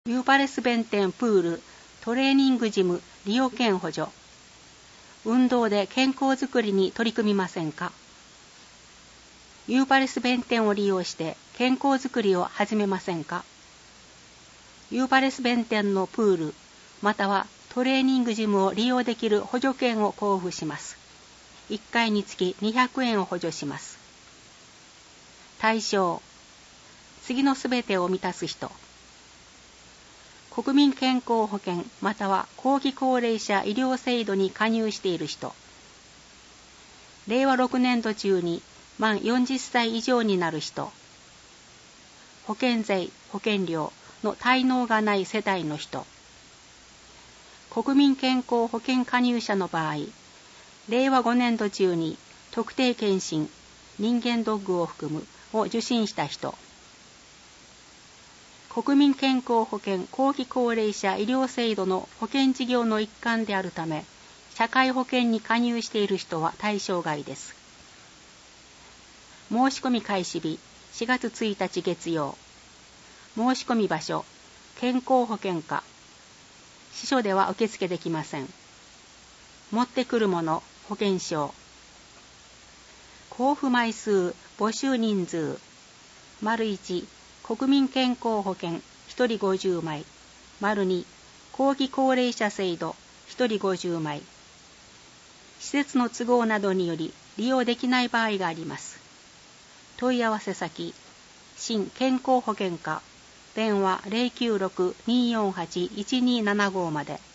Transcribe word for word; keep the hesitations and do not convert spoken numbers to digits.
ユーパレス弁天プールトレーニングジム利用券補助。運動で健康づくりに取り組みませんか？ユーパレス弁天を利用して健康づくりを始めませんか？ユーパレス弁天のプールまたはトレーニングジムを利用できる補助券を交付します。いっかいにつきにひゃくえんを補助します。対象、次のすべてを満たす人。国民健康保険または後期高齢者医療制度に加入している人。れいわろくねんど中に満よんじゅっさい以上になる人。保険税、保険料の滞納がない世帯の人。国民健康保険加入者の場合、れいわごねんど中に特定健診、人間ドックを含むを受診した人。国民健康保険後期高齢者医療制度の保険事業の一環であるため、社会保険に加入している人は対象外です。申し込み開始日しがつついたち月曜。申し込み場所、健康保険課。支所では受付できません。持ってくるもの、保険証。交付枚数、募集人数。丸いち、国民健康保険ひとりごじゅうまい。丸に、後期高齢者制度ひとりごじゅうまい。施設の都合などにより利用できない場合があります。問い合わせ先、新健康保険課、電話 ゼロきゅうろく にーよんはち いちにーななご まで。